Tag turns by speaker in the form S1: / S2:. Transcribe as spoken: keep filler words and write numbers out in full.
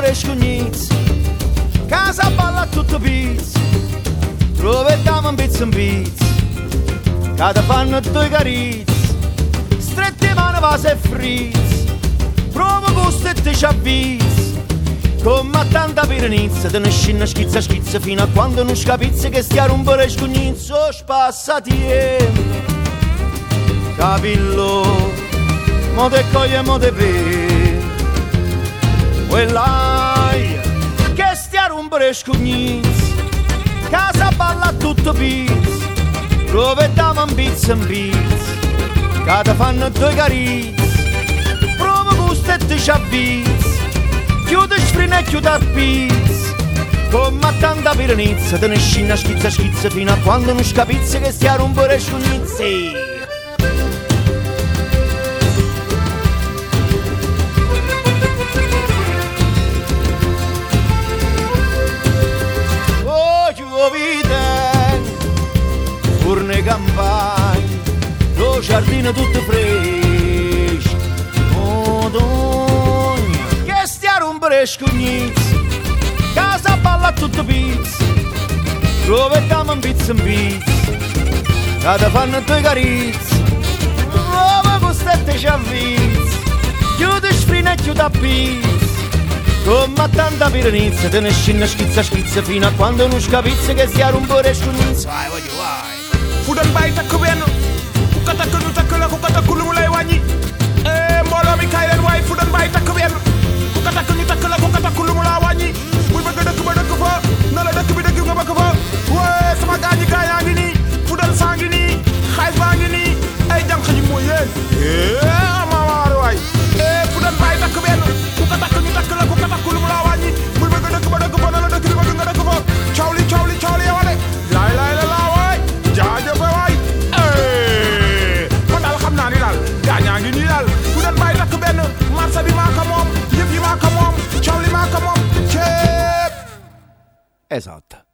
S1: pure scugnizzi, casa balla a tutto pizzo, troviamo un pizzo in pizzo, che ti fanno due carizze, strette mani vase e frizz, provo gusto e te ci avvizzi, come tanta pirenizza, te ne scinna schizza schizza fino a quando non scapizzi che stia a rompere scugnizzo, spassatiempo, capillo, mo te coglie e mo te per, quella che stia a rompere scugnizzo, casa balla a tutto pizzo, proviamo un pizzo in pizzo, che ti fanno due carizze, provo gusto e te ci avvizzi, chiude sfrina e chiude a pizzo, come tanta pirenizza, te ne scinna schizza schizza fino a quando non scapizzi che stia a rompere scugnizzi. Urne campagne, lo giardino tutto fresco, Madonna, che stia a rompere scugnizzi, casa balla a tutto pizzo, troviamo un pizzo in pizzo, che ti fanno due carizze, nuova costette ci avvizzi, chiude sfrina e chiude a pizzo, come tanta pirenizza, te ne scinna schizza schizza fino a quando non scapizzi che stia a rompere scugnizzi. Vai, voglio, vai.
S2: Fudan bay takk benn ku ko takk ñu takk la ku ko takk lu mu lay wàññi eh mbooloo mi kaay leen waaye fudan bay takk benn ku ko takk ñu takk la ku ko takk lu mu la wàññi bul bëgg dëkk ba dëkk fa na la dëkk bi dëkk nga bëgg fa wee sama gaañi gaañaa ngi nii fudan saa ngi nii xaay baa ngi nii ay jànq ji mooy yéen eh ama waar waay eh fudan bay takk benn ku ko takk ñu takk la ku ko takk lu mu la wàññi bul bëgg dëkk ba dëkk fa na la dëkk bi bëgg nga dëkk fa coow li coow li coow li yow laay laay la laa waay jaajëf waay man daal xam naa ni daal gaañaa ngi nii daal ku doon bàyyi takk benn marché bi maa ko moom yëf yi maa ko moom coow li maa ko moom ceeb.
S1: Esatto.